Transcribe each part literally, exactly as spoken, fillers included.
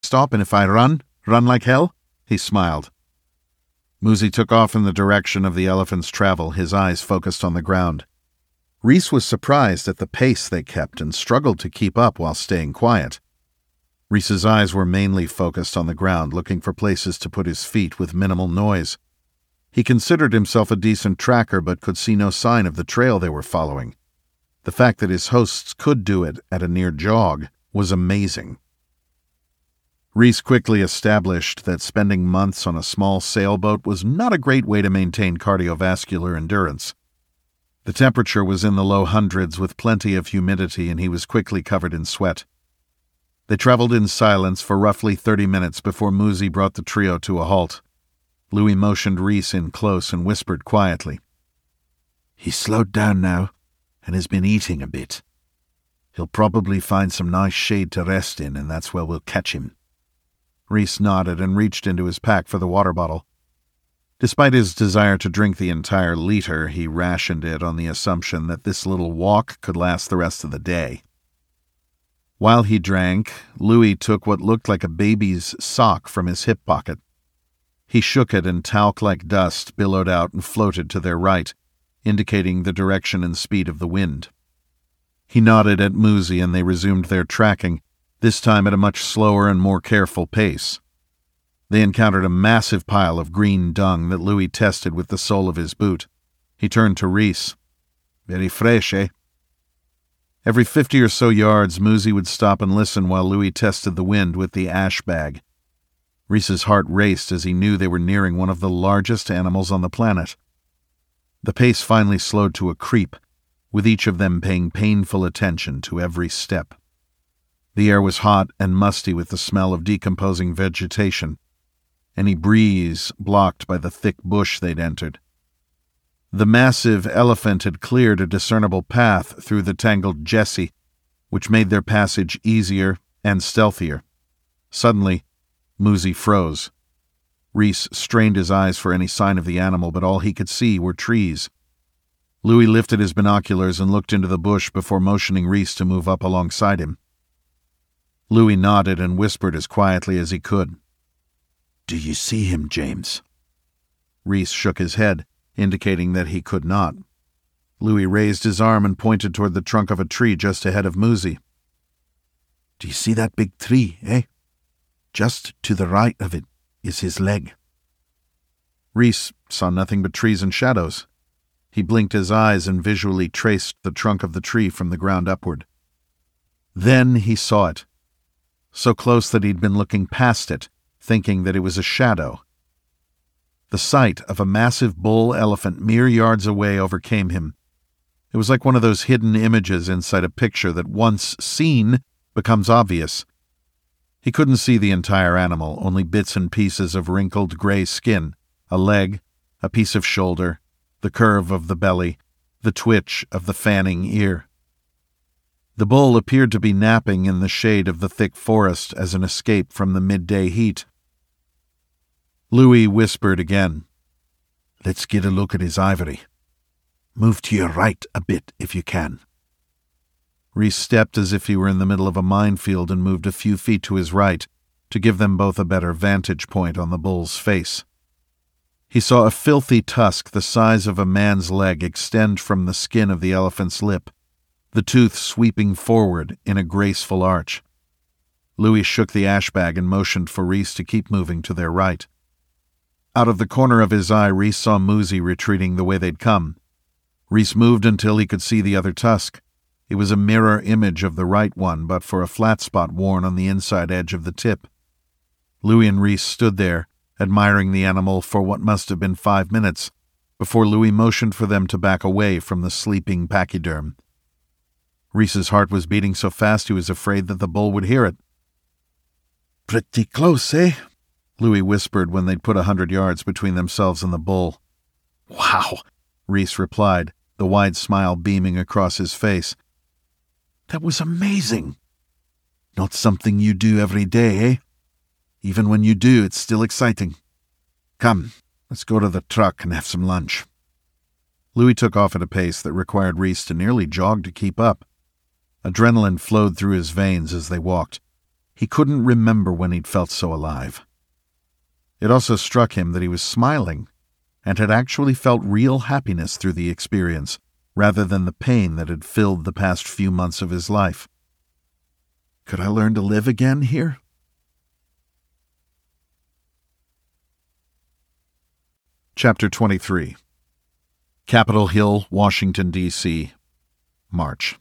stop, and if I run, run like hell?" He smiled. Muzi took off in the direction of the elephant's travel, his eyes focused on the ground. Rhys was surprised at the pace they kept and struggled to keep up while staying quiet. Rhys's eyes were mainly focused on the ground, looking for places to put his feet with minimal noise. He considered himself a decent tracker, but could see no sign of the trail they were following. The fact that his hosts could do it at a near jog was amazing. Rhys quickly established that spending months on a small sailboat was not a great way to maintain cardiovascular endurance. The temperature was in the low hundreds with plenty of humidity, and he was quickly covered in sweat. They traveled in silence for roughly thirty minutes before Muzi brought the trio to a halt. Louis motioned Rhys in close and whispered quietly, "He's slowed down now and has been eating a bit. He'll probably find some nice shade to rest in, and that's where we'll catch him." Rhys nodded and reached into his pack for the water bottle. Despite his desire to drink the entire liter, he rationed it on the assumption that this little walk could last the rest of the day. While he drank, Louis took what looked like a baby's sock from his hip pocket. He shook it, and talc-like dust billowed out and floated to their right, indicating the direction and speed of the wind. He nodded at Muzi, and they resumed their tracking, this time at a much slower and more careful pace. They encountered a massive pile of green dung that Louis tested with the sole of his boot. He turned to Rhys. "Very fresh, eh?" Every fifty or so yards, Muzi would stop and listen while Louis tested the wind with the ash bag. Rhys's heart raced as he knew they were nearing one of the largest animals on the planet. The pace finally slowed to a creep, with each of them paying painful attention to every step. The air was hot and musty with the smell of decomposing vegetation, any breeze blocked by the thick bush they'd entered. The massive elephant had cleared a discernible path through the tangled jessie, which made their passage easier and stealthier. Suddenly, Muzi froze. Rhys strained his eyes for any sign of the animal, but all he could see were trees. Louis lifted his binoculars and looked into the bush before motioning Rhys to move up alongside him. Louis nodded and whispered as quietly as he could, "Do you see him, James?" Rhys shook his head, indicating that he could not. Louis raised his arm and pointed toward the trunk of a tree just ahead of Muzi. "Do you see that big tree, eh? Just to the right of it is his leg." Rhys saw nothing but trees and shadows. He blinked his eyes and visually traced the trunk of the tree from the ground upward. Then he saw it, so close that he'd been looking past it, thinking that it was a shadow. The sight of a massive bull elephant mere yards away overcame him. It was like one of those hidden images inside a picture that once seen becomes obvious. He couldn't see the entire animal, only bits and pieces of wrinkled gray skin, a leg, a piece of shoulder, the curve of the belly, the twitch of the fanning ear. The bull appeared to be napping in the shade of the thick forest as an escape from the midday heat. Louis whispered again, "Let's get a look at his ivory. Move to your right a bit if you can." Rhys stepped as if he were in the middle of a minefield and moved a few feet to his right to give them both a better vantage point on the bull's face. He saw a filthy tusk the size of a man's leg extend from the skin of the elephant's lip, the tooth sweeping forward in a graceful arch. Louis shook the ash bag and motioned for Rhys to keep moving to their right. Out of the corner of his eye, Rhys saw Muzi retreating the way they'd come. Rhys moved until he could see the other tusk. It was a mirror image of the right one, but for a flat spot worn on the inside edge of the tip. Louis and Rhys stood there, admiring the animal for what must have been five minutes, before Louis motioned for them to back away from the sleeping pachyderm. Rhys's heart was beating so fast he was afraid that the bull would hear it. "Pretty close, eh?" Louis whispered when they'd put a hundred yards between themselves and the bull. "Wow," Rhys replied, the wide smile beaming across his face. "That was amazing. Not something you do every day, eh? Even when you do, it's still exciting. Come, let's go to the truck and have some lunch." Louis took off at a pace that required Rhys to nearly jog to keep up. Adrenaline flowed through his veins as they walked. He couldn't remember when he'd felt so alive. It also struck him that he was smiling and had actually felt real happiness through the experience, rather than the pain that had filled the past few months of his life. Could I learn to live again here? Chapter twenty-three. Capitol Hill, Washington, D C, March.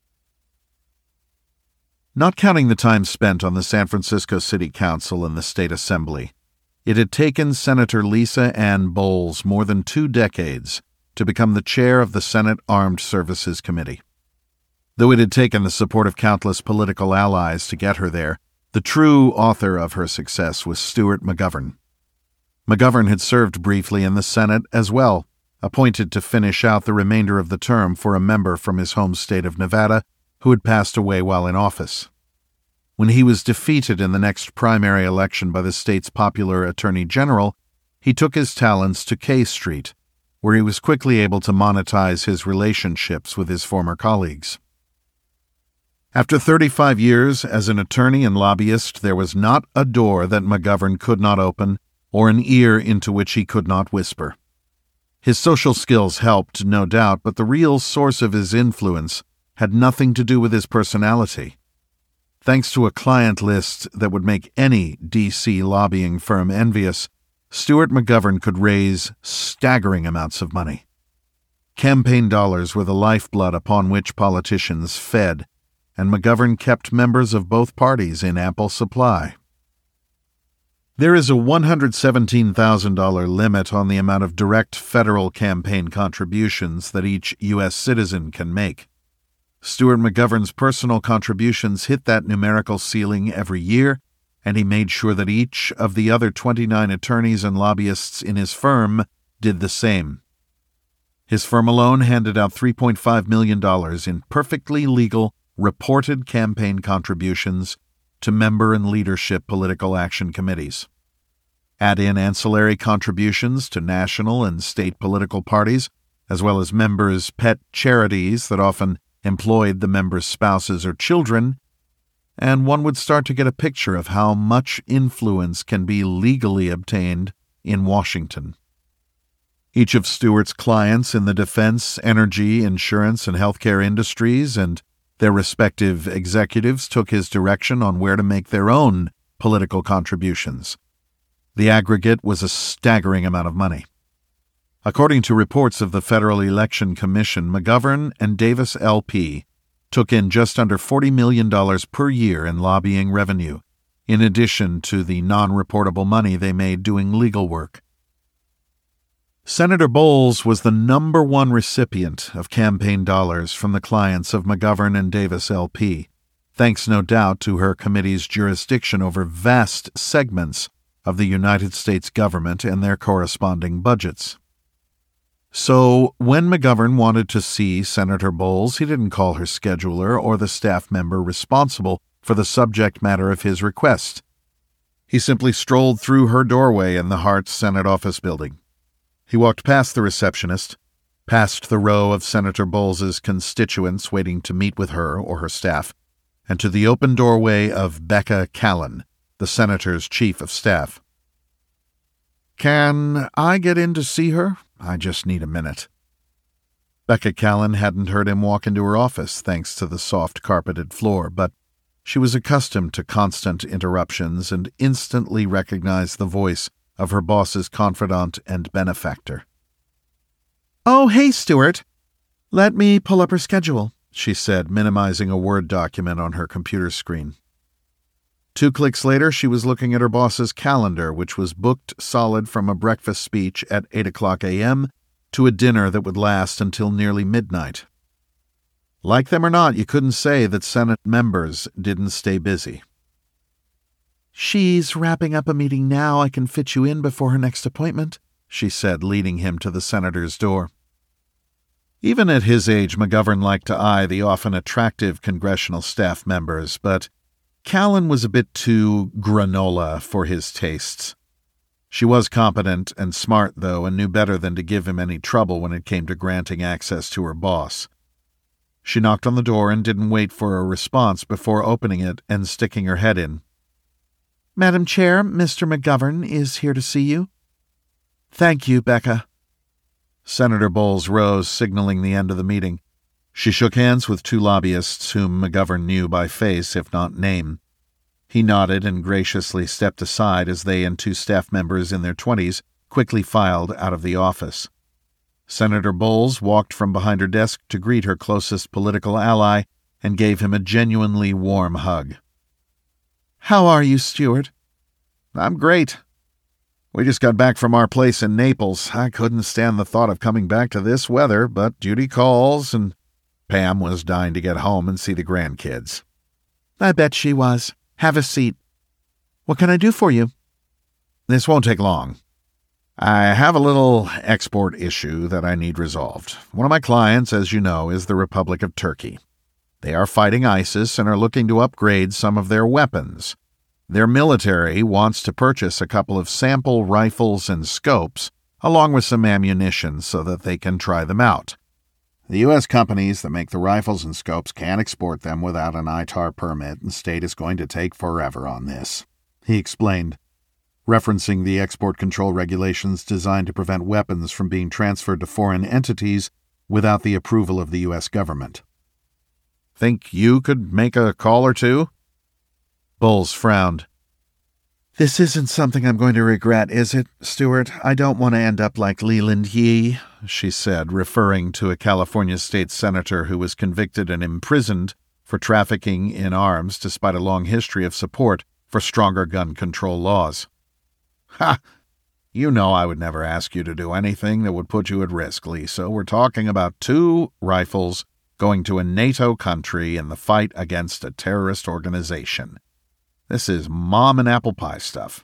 Not counting the time spent on the San Francisco City Council and the State Assembly, it had taken Senator Lisa Ann Bowles more than two decades to become the chair of the Senate Armed Services Committee. Though it had taken the support of countless political allies to get her there, the true author of her success was Stuart McGovern. McGovern had served briefly in the Senate as well, appointed to finish out the remainder of the term for a member from his home state of Nevada who had passed away while in office. When he was defeated in the next primary election by the state's popular Attorney General, he took his talents to K Street, where he was quickly able to monetize his relationships with his former colleagues. After thirty-five years as an attorney and lobbyist, there was not a door that McGovern could not open or an ear into which he could not whisper. His social skills helped, no doubt, but the real source of his influence had nothing to do with his personality. Thanks to a client list that would make any D C lobbying firm envious, Stuart McGovern could raise staggering amounts of money. Campaign dollars were the lifeblood upon which politicians fed, and McGovern kept members of both parties in ample supply. There is a one hundred seventeen thousand dollars limit on the amount of direct federal campaign contributions that each U S citizen can make. Stuart McGovern's personal contributions hit that numerical ceiling every year, and he made sure that each of the other twenty-nine attorneys and lobbyists in his firm did the same. His firm alone handed out three point five million dollars in perfectly legal, reported campaign contributions to member and leadership political action committees. Add in ancillary contributions to national and state political parties, as well as members' pet charities that often employed the members' spouses or children, and one would start to get a picture of how much influence can be legally obtained in Washington. Each of Stuart's clients in the defense, energy, insurance, and healthcare industries and their respective executives took his direction on where to make their own political contributions. The aggregate was a staggering amount of money. According to reports of the Federal Election Commission, McGovern and Davis L P took in just under forty million dollars per year in lobbying revenue, in addition to the non-reportable money they made doing legal work. Senator Bowles was the number one recipient of campaign dollars from the clients of McGovern and Davis L P, thanks no doubt to her committee's jurisdiction over vast segments of the United States government and their corresponding budgets. So, when McGovern wanted to see Senator Bowles, he didn't call her scheduler or the staff member responsible for the subject matter of his request. He simply strolled through her doorway in the Hart Senate office building. He walked past the receptionist, past the row of Senator Bowles's constituents waiting to meet with her or her staff, and to the open doorway of Becca Callen, the senator's chief of staff. "Can I get in to see her? I just need a minute." Becca Callen hadn't heard him walk into her office thanks to the soft carpeted floor, but she was accustomed to constant interruptions and instantly recognized the voice of her boss's confidant and benefactor. "Oh, hey, Stuart. Let me pull up her schedule," she said, minimizing a Word document on her computer screen. Two clicks later, she was looking at her boss's calendar, which was booked solid from a breakfast speech at eight o'clock a.m. to a dinner that would last until nearly midnight. Like them or not, you couldn't say that Senate members didn't stay busy. "She's wrapping up a meeting now. I can fit you in before her next appointment," she said, leading him to the senator's door. Even at his age, McGovern liked to eye the often attractive congressional staff members, but Callen was a bit too granola for his tastes. She was competent and smart, though, and knew better than to give him any trouble when it came to granting access to her boss. She knocked on the door and didn't wait for a response before opening it and sticking her head in, Madam Chair, Mister McGovern is here to see you. Thank you, Becca. Senator Bowles rose, signaling the end of the meeting. She shook hands with two lobbyists whom McGovern knew by face, if not name. He nodded and graciously stepped aside as they and two staff members in their twenties quickly filed out of the office. Senator Bowles walked from behind her desk to greet her closest political ally and gave him a genuinely warm hug. How are you, Stuart? I'm great. We just got back from our place in Naples. I couldn't stand the thought of coming back to this weather, but duty calls, and Pam was dying to get home and see the grandkids. I bet she was. Have a seat. What can I do for you? This won't take long. I have a little export issue that I need resolved. One of my clients, as you know, is the Republic of Turkey. They are fighting ISIS and are looking to upgrade some of their weapons. Their military wants to purchase a couple of sample rifles and scopes, along with some ammunition so that they can try them out. The U S companies that make the rifles and scopes can't export them without an I T A R permit, and state is going to take forever on this, he explained, referencing the export control regulations designed to prevent weapons from being transferred to foreign entities without the approval of the U S government. Think you could make a call or two? Bowles frowned. This isn't something I'm going to regret, is it, Stuart? I don't want to end up like Leland Yee, she said, referring to a California state senator who was convicted and imprisoned for trafficking in arms despite a long history of support for stronger gun control laws. Ha! You know I would never ask you to do anything that would put you at risk, Lisa. We're talking about two rifles going to a NATO country in the fight against a terrorist organization. This is mom and apple pie stuff.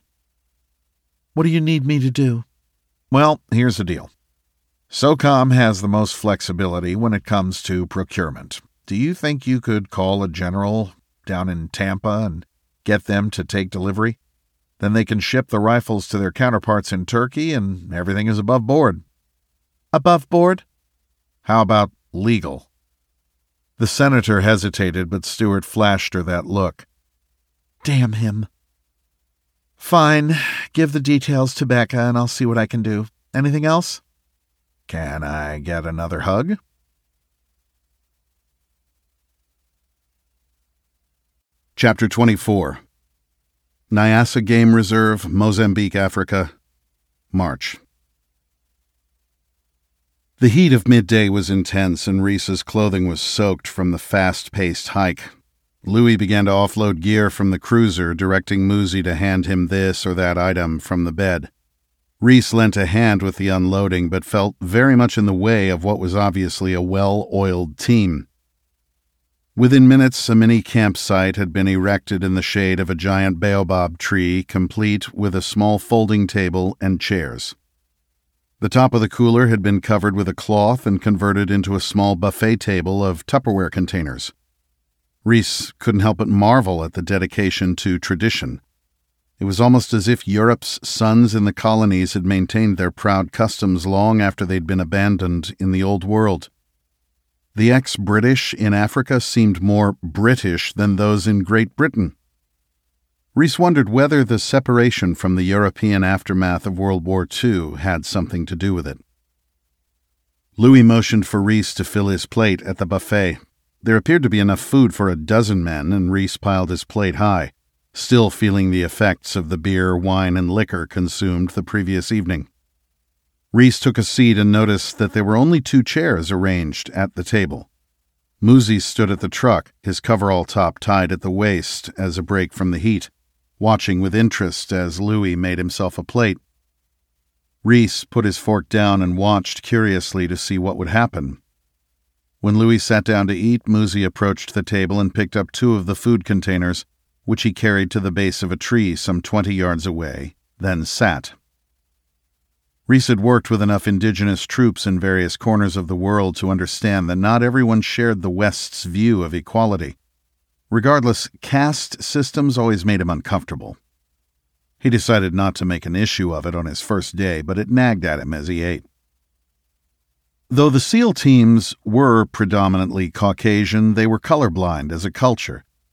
What do you need me to do? Well, here's the deal. SOCOM has the most flexibility when it comes to procurement. Do you think you could call a general down in Tampa and get them to take delivery? Then they can ship the rifles to their counterparts in Turkey and everything is above board. Above board? How about legal? The senator hesitated, but Stuart flashed her that look. Damn him. Fine. Give the details to Becca and I'll see what I can do. Anything else? Can I get another hug? Chapter twenty-four. Nyassa Game Reserve, Mozambique, Africa, March. The heat of midday was intense and Reese's clothing was soaked from the fast-paced hike. Louis began to offload gear from the cruiser, directing Muzi to hand him this or that item from the bed. Reese lent a hand with the unloading, but felt very much in the way of what was obviously a well-oiled team. Within minutes, a mini campsite had been erected in the shade of a giant baobab tree, complete with a small folding table and chairs. The top of the cooler had been covered with a cloth and converted into a small buffet table of Tupperware containers. Reese couldn't help but marvel at the dedication to tradition. It was almost as if Europe's sons in the colonies had maintained their proud customs long after they'd been abandoned in the Old World. The ex-British in Africa seemed more British than those in Great Britain. Reese wondered whether the separation from the European aftermath of World War Two had something to do with it. Louis motioned for Reese to fill his plate at the buffet. There appeared to be enough food for a dozen men, and Reese piled his plate high, still feeling the effects of the beer, wine, and liquor consumed the previous evening. Reese took a seat and noticed that there were only two chairs arranged at the table. Muzi stood at the truck, his coverall top tied at the waist as a break from the heat, watching with interest as Louis made himself a plate. Reese put his fork down and watched curiously to see what would happen. When Louis sat down to eat, Muzi approached the table and picked up two of the food containers, which he carried to the base of a tree some twenty yards away, then sat. Reese had worked with enough indigenous troops in various corners of the world to understand that not everyone shared the West's view of equality. Regardless, caste systems always made him uncomfortable. He decided not to make an issue of it on his first day, but it nagged at him as he ate. Though the SEAL teams were predominantly Caucasian, they were colorblind as a culture.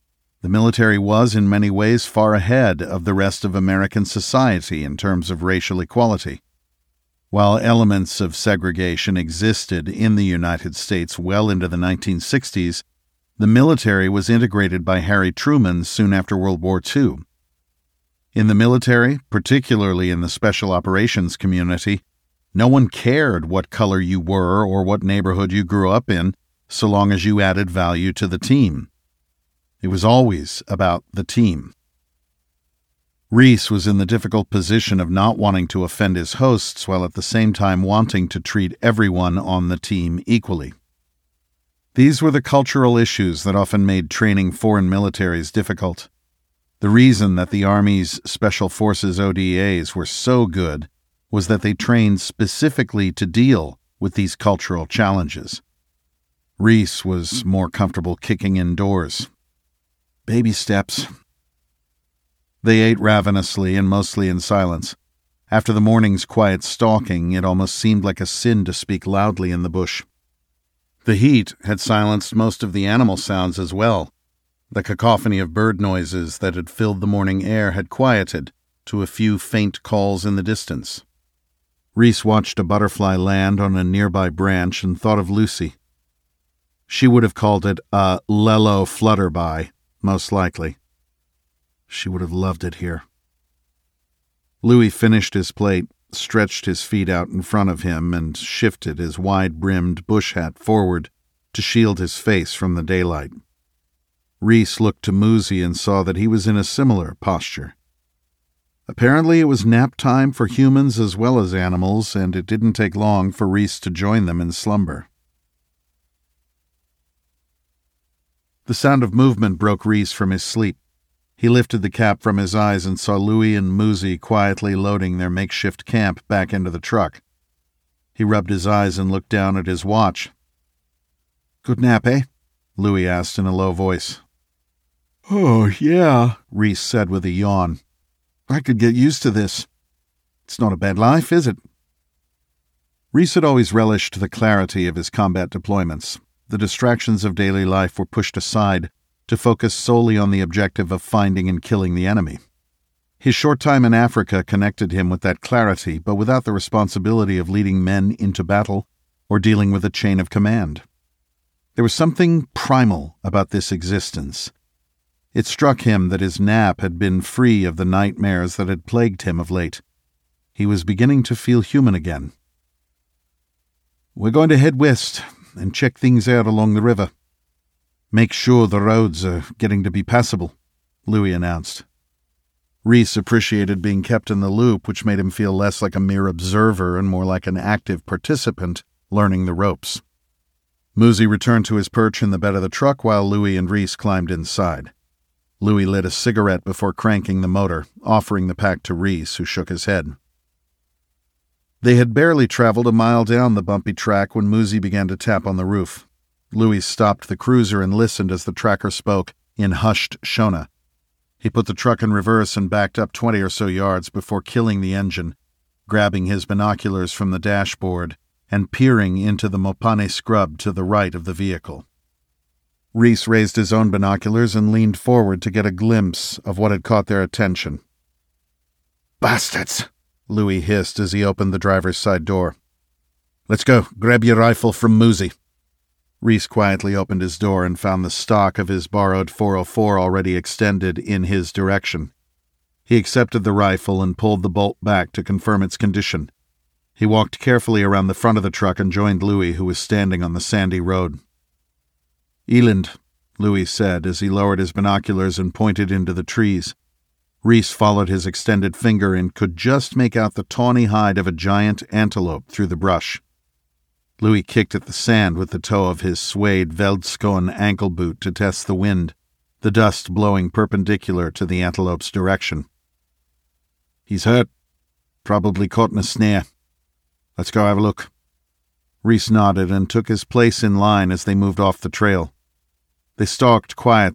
The military was, in many ways, far ahead of the rest of American society in terms of racial equality. While elements of segregation existed in the United States well into the nineteen sixties, the military was integrated by Harry Truman soon after World War Two. In the military, particularly in the special operations community, no one cared what color you were or what neighborhood you grew up in, so long as you added value to the team. It was always about the team. Reese was in the difficult position of not wanting to offend his hosts while at the same time wanting to treat everyone on the team equally. These were the cultural issues that often made training foreign militaries difficult. The reason that the Army's Special Forces O D As were so good was that they trained specifically to deal with these cultural challenges. Reese was more comfortable kicking indoors. Baby steps. They ate ravenously and mostly in silence. After the morning's quiet stalking, it almost seemed like a sin to speak loudly in the bush. The heat had silenced most of the animal sounds as well. The cacophony of bird noises that had filled the morning air had quieted to a few faint calls in the distance. Reese watched a butterfly land on a nearby branch and thought of Lucy. She would have called it a Lello flutterby, most likely. She would have loved it here. Louis finished his plate, stretched his feet out in front of him, and shifted his wide-brimmed bush hat forward to shield his face from the daylight. Reese looked to Muzi and saw that he was in a similar posture. Apparently it was nap time for humans as well as animals, and it didn't take long for Reese to join them in slumber. The sound of movement broke Reese from his sleep. He lifted the cap from his eyes and saw Louis and Muzi quietly loading their makeshift camp back into the truck. He rubbed his eyes and looked down at his watch. "Good nap, eh?" Louis asked in a low voice. "Oh, yeah," Reese said with a yawn. "I could get used to this. It's not a bad life, is it?" Reese had always relished the clarity of his combat deployments. The distractions of daily life were pushed aside to focus solely on the objective of finding and killing the enemy. His short time in Africa connected him with that clarity, but without the responsibility of leading men into battle or dealing with a chain of command. There was something primal about this existence. It struck him that his nap had been free of the nightmares that had plagued him of late. He was beginning to feel human again. "We're going to head west and check things out along the river. Make sure the roads are getting to be passable," Louis announced. Reese appreciated being kept in the loop, which made him feel less like a mere observer and more like an active participant learning the ropes. Muzi returned to his perch in the bed of the truck while Louis and Reese climbed inside. Louis lit a cigarette before cranking the motor, offering the pack to Reese, who shook his head. They had barely traveled a mile down the bumpy track when Muzi began to tap on the roof. Louis stopped the cruiser and listened as the tracker spoke in hushed Shona. He put the truck in reverse and backed up twenty or so yards before killing the engine, grabbing his binoculars from the dashboard and peering into the Mopane scrub to the right of the vehicle. Reese raised his own binoculars and leaned forward to get a glimpse of what had caught their attention. "Bastards!" Louis hissed as he opened the driver's side door. "Let's go. Grab your rifle from Muzi." Reese quietly opened his door and found the stock of his borrowed four oh four already extended in his direction. He accepted the rifle and pulled the bolt back to confirm its condition. He walked carefully around the front of the truck and joined Louis, who was standing on the sandy road. "Eland," Louis said as he lowered his binoculars and pointed into the trees. Reese followed his extended finger and could just make out the tawny hide of a giant antelope through the brush. Louis kicked at the sand with the toe of his suede Veldskoen ankle boot to test the wind, the dust blowing perpendicular to the antelope's direction. "He's hurt. Probably caught in a snare. Let's go have a look." Reese nodded and took his place in line as they moved off the trail. They stalked quietly